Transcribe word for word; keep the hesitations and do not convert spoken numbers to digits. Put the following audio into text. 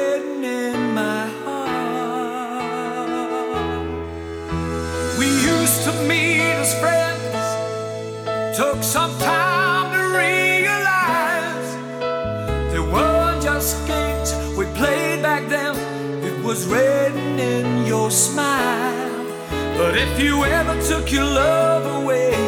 waiting in my heart. We used to meet as friends, took some time to realize they weren't just games we played back then. It was written in your smile. But if you ever took your love away,